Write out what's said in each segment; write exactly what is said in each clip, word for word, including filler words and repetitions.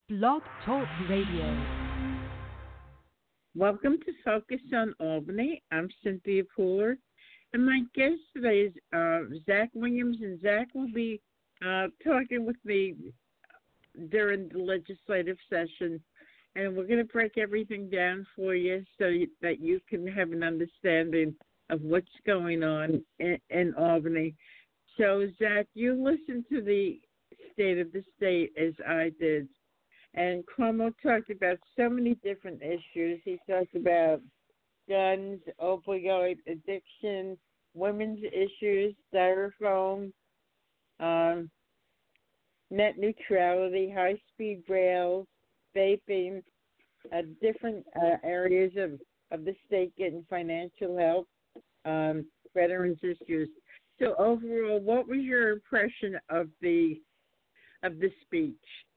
Blog Talk Radio. Welcome to Focus on Albany. I'm Cynthia Pooler, and my guest today is uh, Zach Williams, and Zach will be uh, talking with me during the legislative session, and we're going to break everything down for you so you, that you can have an understanding of what's going on in, in Albany. So, Zach, you listened to the State of the State as I did. And Cuomo talked about so many different issues. He talked about guns, opioid addiction, women's issues, styrofoam, um, net neutrality, high-speed rail, vaping, uh, different uh, areas of, of the state getting financial help, um, veterans issues. So overall, what was your impression of the of the speech?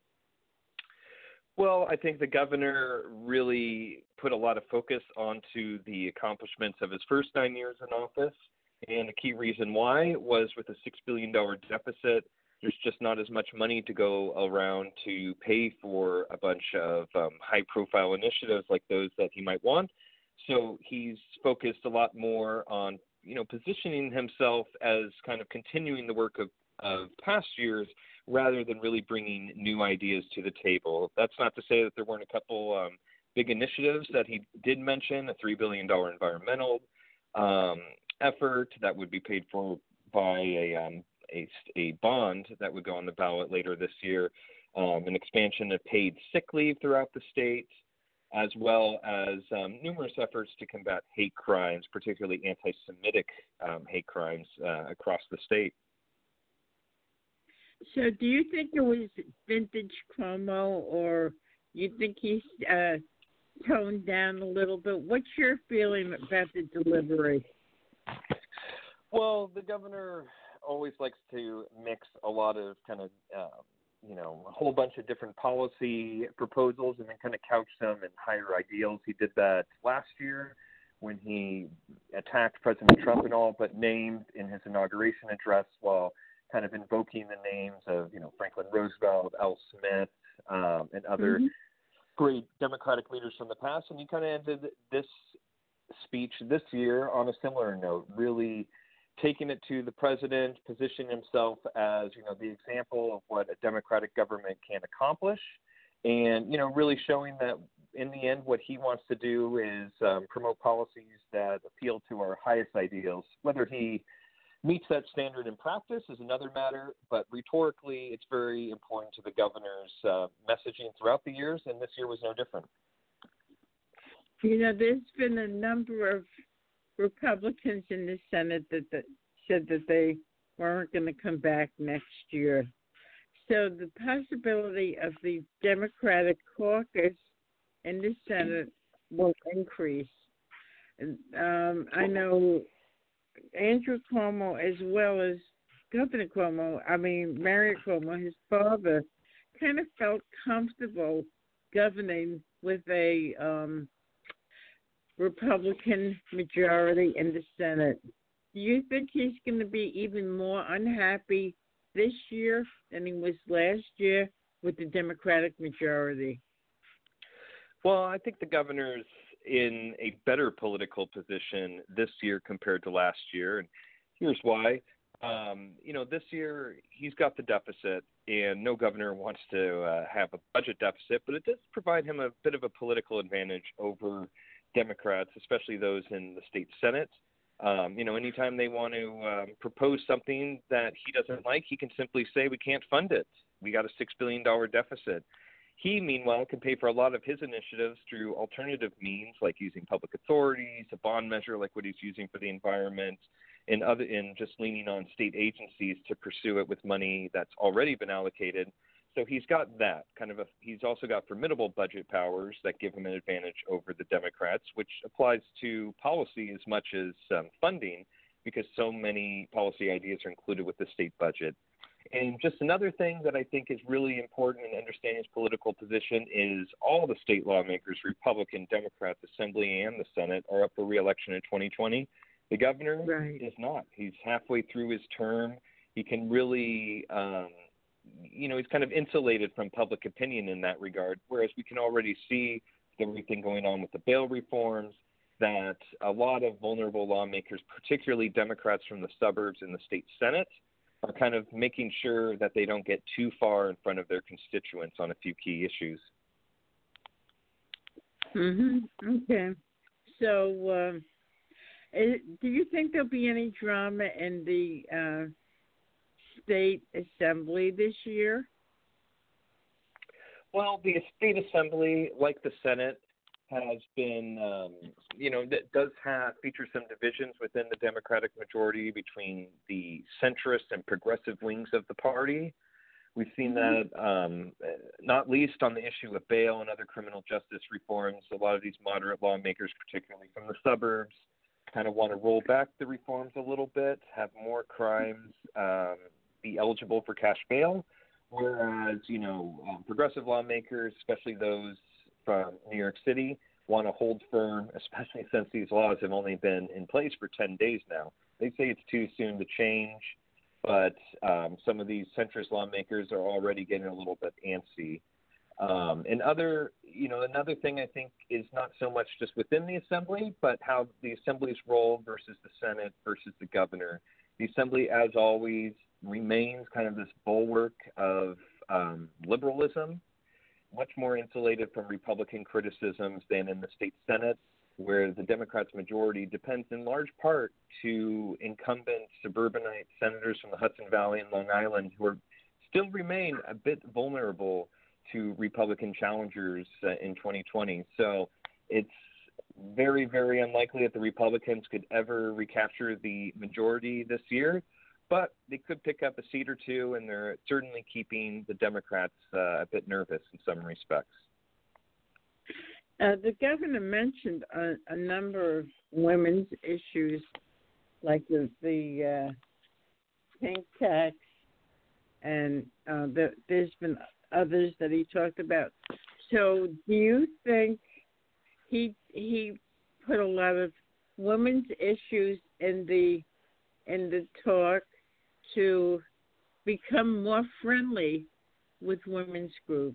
Well, I think the governor really put a lot of focus onto the accomplishments of his first nine years in office. And a key reason why was with a six billion dollars deficit, there's just not as much money to go around to pay for a bunch of um, high-profile initiatives like those that he might want. So he's focused a lot more on, you know, positioning himself as kind of continuing the work of, of past years rather than really bringing new ideas to the table. That's not to say that there weren't a couple um, big initiatives that he did mention, a three billion dollars environmental um, effort that would be paid for by a, um, a, a bond that would go on the ballot later this year, um, an expansion of paid sick leave throughout the state, as well as um, numerous efforts to combat hate crimes, particularly anti-Semitic um, hate crimes uh, across the state. So do you think it was vintage Cuomo, or you think he's uh, toned down a little bit? What's your feeling about the delivery? Well, the governor always likes to mix a lot of kind of, uh, you know, a whole bunch of different policy proposals and then kind of couch them in higher ideals. He did that last year when he attacked President Trump and all but named in his inauguration address while kind of invoking the names of, you know, Franklin Roosevelt, Al Smith, um, and other mm-hmm. great Democratic leaders from the past. And he kind of ended this speech this year on a similar note, really taking it to the president, positioning himself as, you know, the example of what a democratic government can accomplish, and, you know, really showing that in the end what he wants to do is um, promote policies that appeal to our highest ideals. Whether he meets that standard in practice is another matter, but rhetorically it's very important to the governor's uh, messaging throughout the years, and this year was no different. You know, there's been a number of Republicans in the Senate that, that said that they weren't going to come back next year. So the possibility of the Democratic caucus in the Senate will increase. Um, I know Andrew Cuomo, as well as Governor Cuomo, I mean, Mario Cuomo, his father, kind of felt comfortable governing with a um, Republican majority in the Senate. Do you think he's going to be even more unhappy this year than he was last year with the Democratic majority? Well, I think the governor's in a better political position this year compared to last year, and here's why. Um, you know, this year he's got the deficit, and no governor wants to uh, have a budget deficit, but it does provide him a bit of a political advantage over Democrats, especially those in the state Senate. Um, you know, anytime they want to um, propose something that he doesn't like, he can simply say, we can't fund it. We got a six billion dollars deficit. He, meanwhile, can pay for a lot of his initiatives through alternative means, like using public authorities, a bond measure like what he's using for the environment, and other, and just leaning on state agencies to pursue it with money that's already been allocated. So he's got that kind of a. He's also got formidable budget powers that give him an advantage over the Democrats, which applies to policy as much as um, funding, because so many policy ideas are included with the state budget. And just another thing that I think is really important in understanding his political position is all the state lawmakers, Republican, Democrat, Assembly, and the Senate, are up for re-election in twenty twenty. The governor right. is not. He's halfway through his term. He can really um, you know, he's kind of insulated from public opinion in that regard, whereas we can already see everything going on with the bail reforms, that a lot of vulnerable lawmakers, particularly Democrats from the suburbs in the state Senate, are kind of making sure that they don't get too far in front of their constituents on a few key issues. Mhm. Okay. So, um, is, do you think there'll be any drama in the uh, state assembly this year? Well, the state assembly, like the Senate, has been, um, you know, that does have feature some divisions within the Democratic majority between the centrist and progressive wings of the party. We've seen that um, not least on the issue of bail and other criminal justice reforms. A lot of these moderate lawmakers, particularly from the suburbs, kind of want to roll back the reforms a little bit, have more crimes um, be eligible for cash bail, whereas, you know, um, progressive lawmakers, especially those from New York City, want to hold firm, especially since these laws have only been in place for ten days now. They say it's too soon to change, but um, some of these centrist lawmakers are already getting a little bit antsy. Um, and other, you know, another thing I think is not so much just within the assembly, but how the assembly's role versus the Senate versus the governor. The assembly, as always, remains kind of this bulwark of um, liberalism, much more insulated from Republican criticisms than in the state Senate, where the Democrats' majority depends in large part to incumbent suburbanite senators from the Hudson Valley and Long Island who are, still remain a bit vulnerable to Republican challengers uh, in twenty twenty. So it's very, very unlikely that the Republicans could ever recapture the majority this year, but they could pick up a seat or two, and they're certainly keeping the Democrats uh, a bit nervous in some respects. Uh, the governor mentioned a, a number of women's issues, like the, the uh, pink tax, and uh, the, there's been others that he talked about. So, do you think he he put a lot of women's issues in the in the talk to become more friendly with women's groups?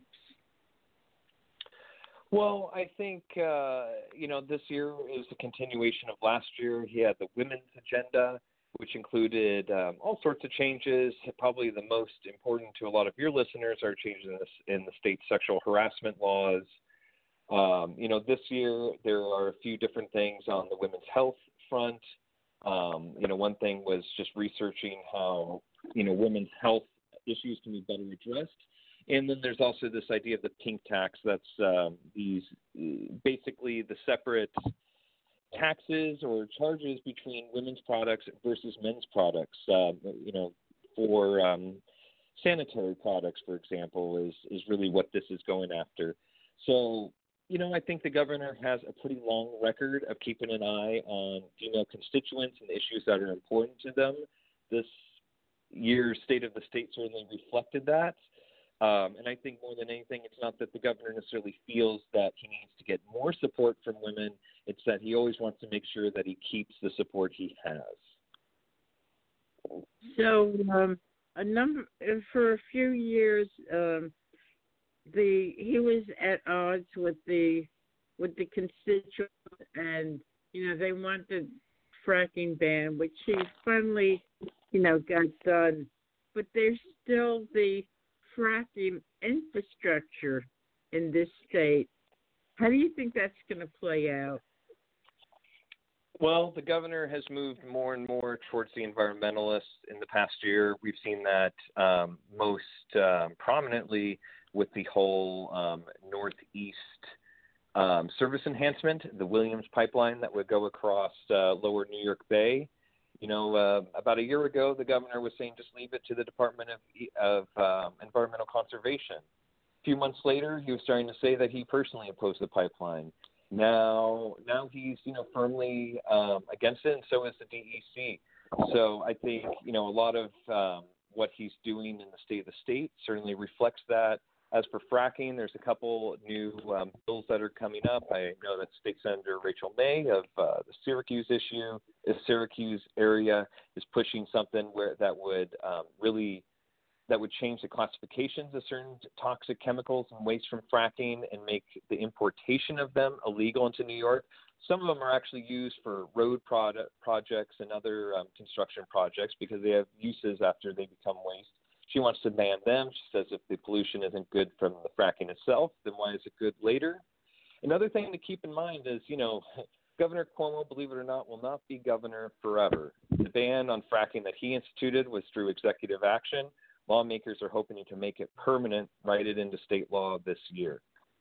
Well, I think, uh, you know, this year is a continuation of last year. He had the women's agenda, which included um, all sorts of changes. Probably the most important to a lot of your listeners are changes in the, in the state sexual harassment laws. Um, you know, this year there are a few different things on the women's health front. Um, you know, one thing was just researching how, you know, women's health issues can be better addressed. And then there's also this idea of the pink tax. That's um, these basically the separate taxes or charges between women's products versus men's products. Uh, you know, for um, sanitary products, for example, is is really what this is going after. So, you know, I think the governor has a pretty long record of keeping an eye on female constituents and issues that are important to them. This year's State of the State certainly reflected that. Um, and I think more than anything, it's not that the governor necessarily feels that he needs to get more support from women. It's that he always wants to make sure that he keeps the support he has. So, um, a number for a few years, um, the he was at odds with the with the constituents, and you know they wanted fracking ban, which he finally, you know, got done. But there's still the fracking infrastructure in this state. How do you think that's going to play out? Well, the governor has moved more and more towards the environmentalists in the past year. We've seen that um, most um, prominently with the whole um, Northeast um, service enhancement, the Williams pipeline that would go across uh, lower New York Bay. You know, uh, about a year ago, the governor was saying just leave it to the Department of, of um, Environmental Conservation. A few months later, he was starting to say that he personally opposed the pipeline. Now, now he's, you know, firmly um, against it, and so is the D E C. So I think, you know, a lot of um, what he's doing in the state of the state certainly reflects that. As for fracking, there's a couple new um, bills that are coming up. I know that State Senator Rachel May of uh, the Syracuse issue, the Syracuse area, is pushing something where that would um, really that would change the classifications of certain toxic chemicals and waste from fracking and make the importation of them illegal into New York. Some of them are actually used for road product projects and other um, construction projects because they have uses after they become waste. She wants to ban them. She says if the pollution isn't good from the fracking itself, then why is it good later? Another thing to keep in mind is, you know, Governor Cuomo, believe it or not, will not be governor forever. The ban on fracking that he instituted was through executive action. Lawmakers are hoping to make it permanent, write it into state law this year.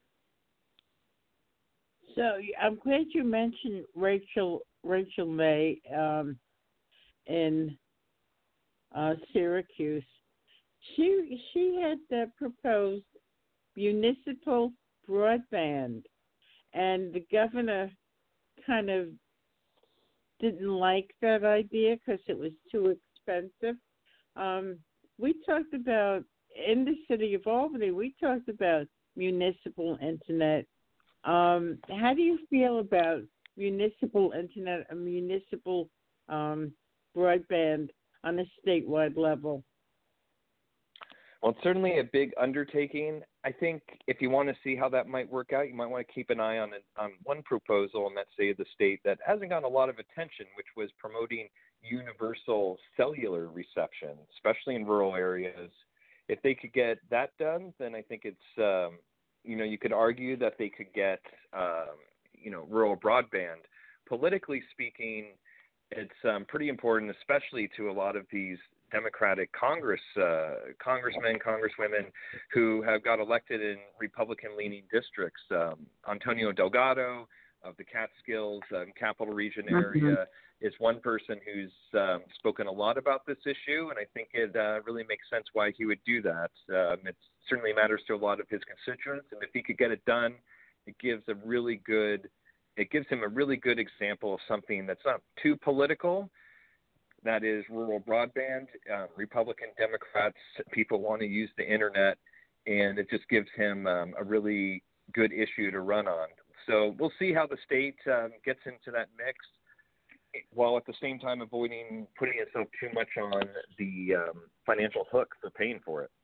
So I'm glad you mentioned Rachel Rachel May um, in uh, Syracuse. She she had uh, proposed municipal broadband, and the governor kind of didn't like that idea because it was too expensive. Um, we talked about, in the city of Albany, we talked about municipal internet. Um, how do you feel about municipal internet and municipal um, broadband on a statewide level? Well, it's certainly a big undertaking. I think if you want to see how that might work out, you might want to keep an eye on, a, on one proposal in that state of the state that hasn't gotten a lot of attention, which was promoting universal cellular reception, especially in rural areas. If they could get that done, then I think it's, um, you know, you could argue that they could get, um, you know, rural broadband. Politically speaking, it's um, pretty important, especially to a lot of these Democratic Congress, uh, congressmen, congresswomen who have got elected in Republican-leaning districts. Um, Antonio Delgado of the Catskills, um, Capital Region area, mm-hmm. is one person who's um, spoken a lot about this issue, and I think it uh, really makes sense why he would do that. Um, it certainly matters to a lot of his constituents, and if he could get it done, it gives a really good, it gives him a really good example of something that's not too political. That is rural broadband. Uh, Republican, Democrats, people want to use the internet, and it just gives him um, a really good issue to run on. So we'll see how the state um, gets into that mix, while at the same time avoiding putting itself too much on the um, financial hook for paying for it.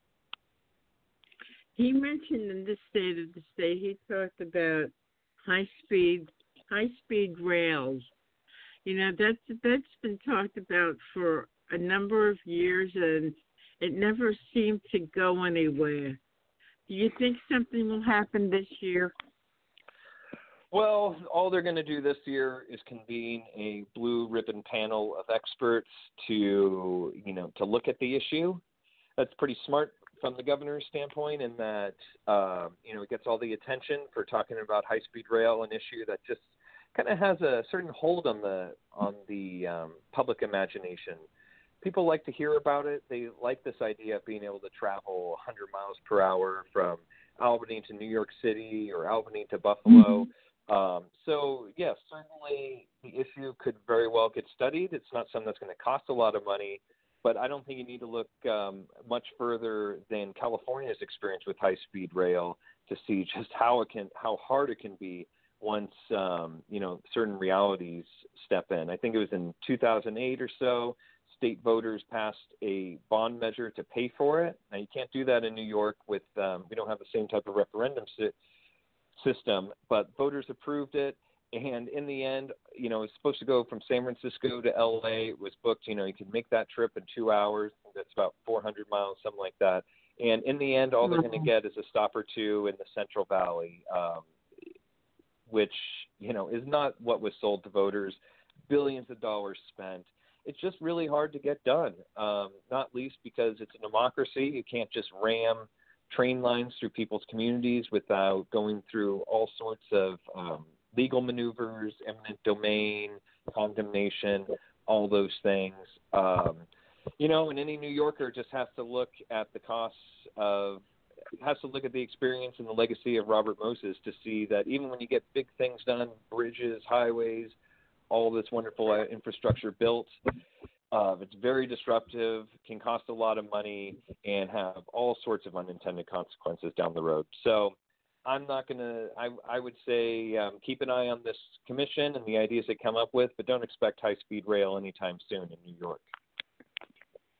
He mentioned in this state of the state, he talked about high-speed high-speed rails. You know, that's, that's been talked about for a number of years, and it never seemed to go anywhere. Do you think something will happen this year? Well, all they're going to do this year is convene a blue ribbon panel of experts to, you know, to look at the issue. That's pretty smart from the governor's standpoint in that, uh, you know, it gets all the attention for talking about high-speed rail, an issue that just kind of has a certain hold on the on the um, public imagination. People like to hear about it. They like this idea of being able to travel one hundred miles per hour from Albany to New York City or Albany to Buffalo. Mm-hmm. Um, so, yes, certainly the issue could very well get studied. It's not something that's going to cost a lot of money, but I don't think you need to look um, much further than California's experience with high-speed rail to see just how it can, how hard it can be once, um, you know, certain realities step in. I think it was in two thousand eight or so, state voters passed a bond measure to pay for it. Now, you can't do that in New York with, um, we don't have the same type of referendum si- system, but voters approved it. And in the end, you know, it's supposed to go from San Francisco to L A. It was booked, you know, you can make that trip in two hours. That's about four hundred miles, something like that. And in the end, all they're going to get is a stop or two in the Central Valley, um, which, you know, is not what was sold to voters, billions of dollars spent. It's just really hard to get done, um, not least because it's a democracy. You can't just ram train lines through people's communities without going through all sorts of um, legal maneuvers, eminent domain, condemnation, all those things. Um, you know, and any New Yorker just has to look at the costs of has to look at the experience and the legacy of Robert Moses to see that even when you get big things done, bridges, highways, all this wonderful uh, infrastructure built, uh, it's very disruptive, can cost a lot of money, and have all sorts of unintended consequences down the road. So I'm not going to, I, I would say um, keep an eye on this commission and the ideas they come up with, but don't expect high-speed rail anytime soon in New York.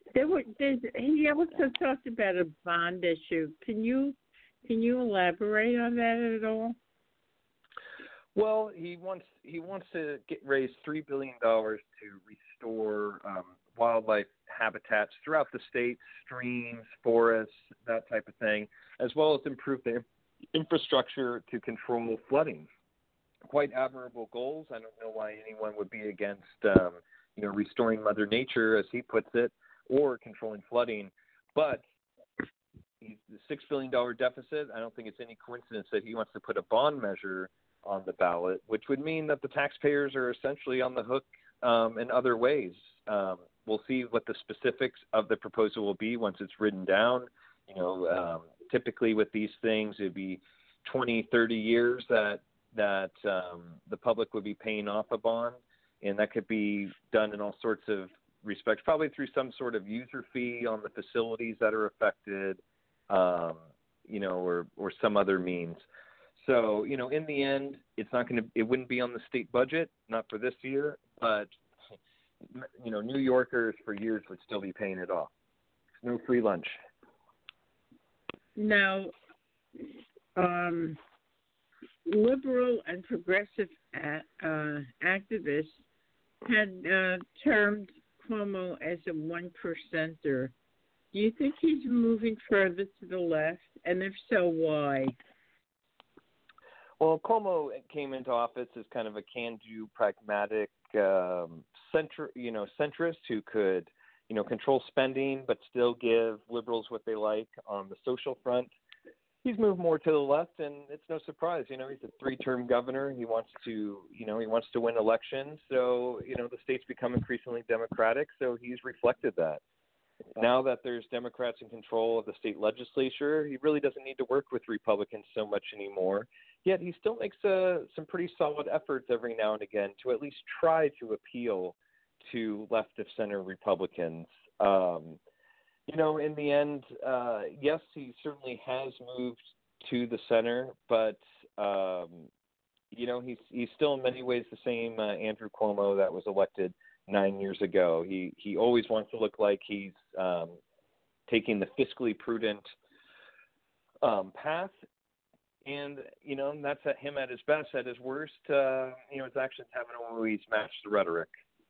There were, there's, he also talked about a bond issue. Can you can you elaborate on that at all? Well, he wants he wants to get raise three billion dollars to restore um, wildlife habitats throughout the state, streams, forests, that type of thing, as well as improve the infrastructure to control flooding. Quite admirable goals. I don't know why anyone would be against, um, you know, restoring Mother Nature, as he puts it, or controlling flooding. But the six billion dollars deficit, I don't think it's any coincidence that he wants to put a bond measure on the ballot, which would mean that the taxpayers are essentially on the hook um, in other ways. Um, we'll see what the specifics of the proposal will be once it's written down. You know, um, typically with these things, it'd be twenty, thirty years that that um, the public would be paying off a bond, and that could be done in all sorts of respects, probably through some sort of user fee on the facilities that are affected, um, you know, or, or some other means. So, you know, in the end, it's not going to, it wouldn't be on the state budget, not for this year, but, you know, New Yorkers for years would still be paying it off. No free lunch. Now, um, liberal and progressive uh, activists had uh, termed Cuomo as a one percenter. Do you think he's moving further to the left? And if so, why? Well, Cuomo came into office as kind of a can-do, pragmatic um, center, you know, centrist who could, you know, control spending but still give liberals what they like on the social front. He's moved more to the left, and it's no surprise. You know, he's a three-term governor. He wants to, you know, he wants to win elections. So, you know, the state's become increasingly Democratic, so he's reflected that. Now that there's Democrats in control of the state legislature, he really doesn't need to work with Republicans so much anymore. Yet he still makes uh, some pretty solid efforts every now and again to at least try to appeal to left-of-center Republicans. Um, you know, in the end, uh, yes, he certainly has moved to the center, but, um, you know, he's, he's still in many ways the same uh, Andrew Cuomo that was elected nine years ago. He he always wants to look like he's um, taking the fiscally prudent um, path, and you know that's at him at his best. At his worst, uh, you know his actions haven't always matched the rhetoric.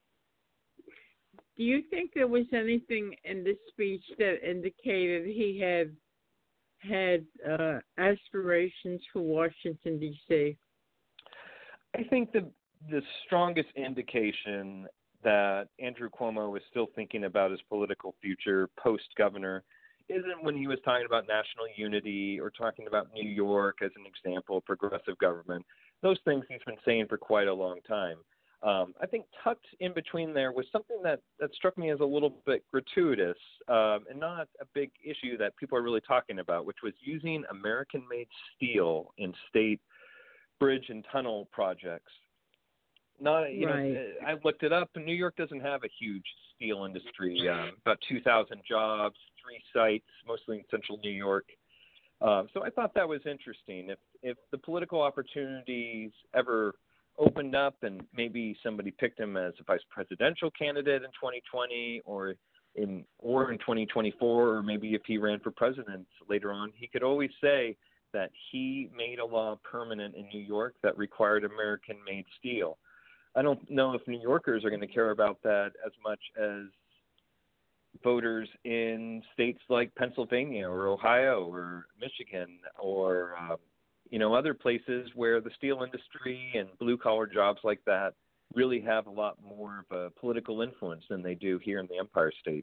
Do you think there was anything in this speech that indicated he had had uh, aspirations for Washington, D C? I think the the strongest indication that Andrew Cuomo was still thinking about his political future post-governor isn't when he was talking about national unity or talking about New York as an example of progressive government. Those things he's been saying for quite a long time. Um, I think tucked in between there was something that, that struck me as a little bit gratuitous um, and not a big issue that people are really talking about, which was using American-made steel in state bridge and tunnel projects. Not, you right. know, I looked it up, and New York doesn't have a huge steel industry. Um, about two thousand jobs, three sites, mostly in central New York. Um, so I thought that was interesting. If if the political opportunities ever opened up, and maybe somebody picked him as a vice presidential candidate in twenty twenty, or in or in twenty twenty-four, or maybe if he ran for president later on, he could always say that he made a law permanent in New York that required American-made steel. I don't know if New Yorkers are going to care about that as much as voters in states like Pennsylvania or Ohio or Michigan or, um, you know, other places where the steel industry and blue-collar jobs like that really have a lot more of a political influence than they do here in the Empire State.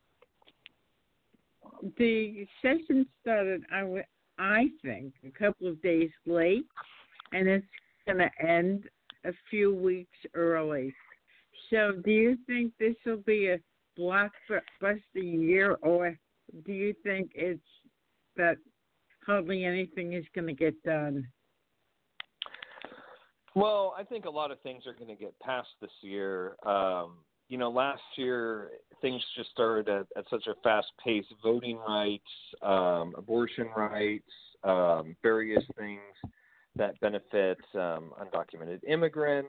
The session started, I, w- I think, a couple of days late, and it's going to end a few weeks early. So do you think this will be a blockbuster year, or do you think it's that hardly anything is going to get done? Well, I think a lot of things are going to get passed this year. Um, you know, last year things just started at, at such a fast pace. Voting rights, um, abortion rights, um, various things that benefit um, undocumented immigrants,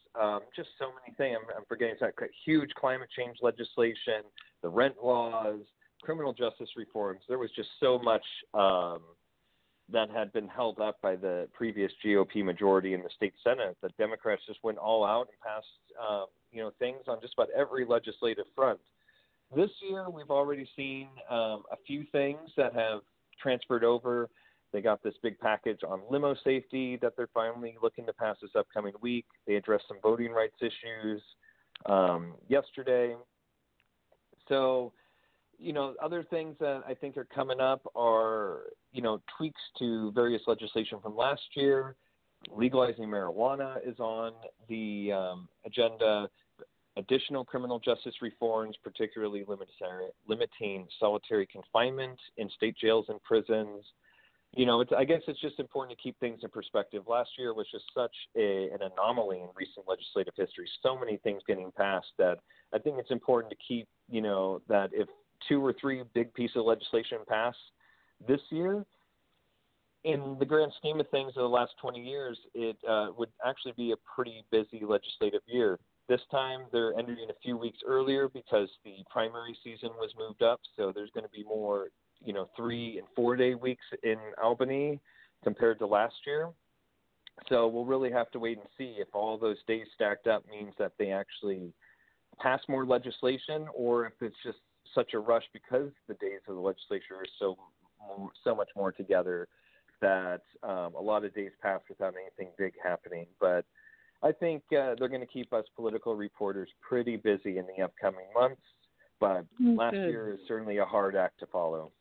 um, just so many things. I'm, I'm forgetting exactly. Huge climate change legislation, the rent laws, criminal justice reforms. There was just so much um, that had been held up by the previous G O P majority in the state Senate that Democrats just went all out and passed, um, you know, things on just about every legislative front. This year, we've already seen um, a few things that have transferred over. They got this big package on limo safety that they're finally looking to pass this upcoming week. They addressed some voting rights issues um, yesterday. So, you know, other things that I think are coming up are, you know, tweaks to various legislation from last year. Legalizing marijuana is on the um, agenda. Additional criminal justice reforms, particularly limiting solitary confinement in state jails and prisons. You know, it's, I guess it's just important to keep things in perspective. Last year was just such a, an anomaly in recent legislative history. So many things getting passed that I think it's important to keep, you know, that if two or three big pieces of legislation pass this year, in the grand scheme of things of the last twenty years, it uh, would actually be a pretty busy legislative year. This time they're ending a few weeks earlier because the primary season was moved up, so there's going to be more, you know, three and four day weeks in Albany compared to last year. So we'll really have to wait and see if all those days stacked up means that they actually pass more legislation, or if it's just such a rush because the days of the legislature are so so much more together that um, a lot of days pass without anything big happening. But I think uh, they're going to keep us political reporters pretty busy in the upcoming months. But Mm, last good. year is certainly a hard act to follow.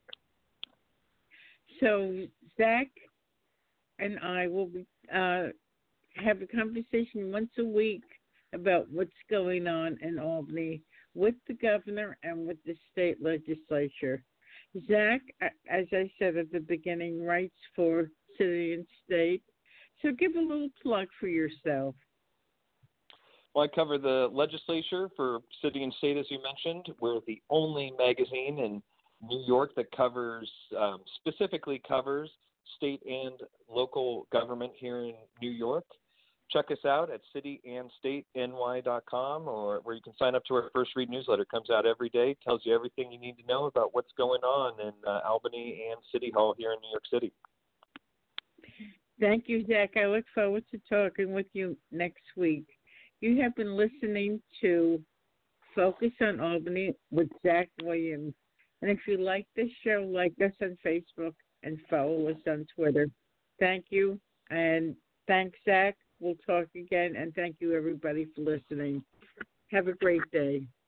So Zach and I will be, uh, have a conversation once a week about what's going on in Albany with the governor and with the state legislature. Zach, as I said at the beginning, writes for City and State. So give a little plug for yourself. Well, I cover the legislature for City and State, as you mentioned. We're the only magazine in New York that covers, um, specifically covers state and local government here in New York. Check us out at city and state n y dot com, or where you can sign up to our First Read newsletter. It comes out every day, tells you everything you need to know about what's going on in uh, Albany and City Hall here in New York City. Thank you, Zach. I look forward to talking with you next week. You have been listening to Focus on Albany with Zach Williams. And if you like this show, like us on Facebook and follow us on Twitter. Thank you. And thanks, Zach. We'll talk again. And thank you, everybody, for listening. Have a great day.